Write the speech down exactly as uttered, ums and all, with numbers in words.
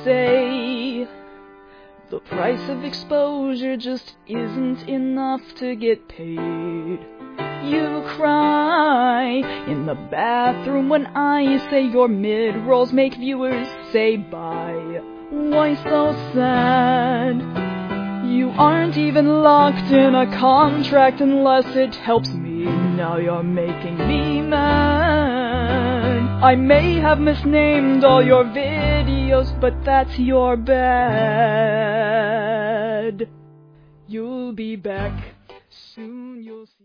say the price of exposure just isn't enough to get paid. You cry in the bathroom when I say your mid-rolls make viewers say bye. Why so sad? You aren't even locked in a contract unless it helps me. Now you're making me mad. I may have misnamed all your videos, but that's your bad. You'll be back soon, you'll